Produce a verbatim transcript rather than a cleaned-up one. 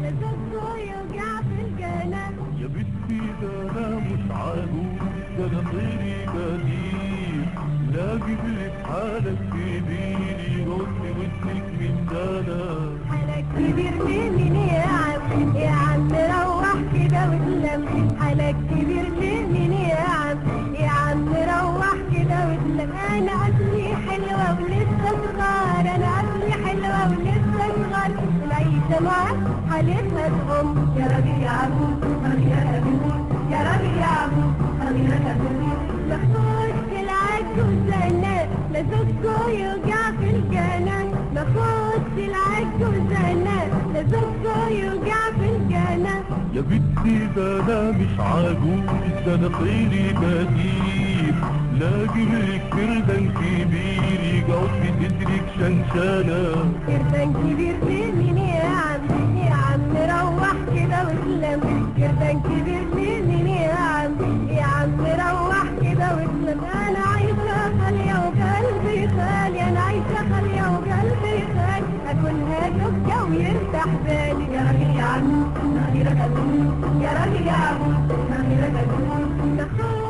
لزوجته يوجع في الجنة. يا بنتي ده انا مش عجوز، ده انا طيري بديل، لا اجيب لك حالك كبير يرد ودنك من سنة. حالك كبير لمين يا عم؟ يا عم روح كده وتلم. حالك كبير لمين يا عم؟ يا عم روح كده وتلم. انا اصلي حلوة ولسه صغار، انا اصلي حلوة ولسه صغار. العيشة معاك حالتها تغم. يا راجل يا عمو خلينا بنقول، يا راجل يا عمو خلينا بنقول. مخصوص العجوز انا لزوجته يوجع في الجنة. مخصوص العجوز انا لزوجته يوجع في الجنة. يا بنتي ده انا مش عجوز، ده انا طيري بديل، لا اجيب لك كردان كبير يقعد في صدرك شنشانة. كردان كبير لمين يا عم؟ يا عم روح كده وتلم. كردان كبير لمين يا عم؟ يا عم روح كده وتلم. انا عايشة خالية وقلبي خالي، انا عايشة خالية وقلبي خالي. اكلها زوجة ويرتاح بالي. يا راجل يا عم خيرك اقول، يا راجل يا عم خيرك اقول.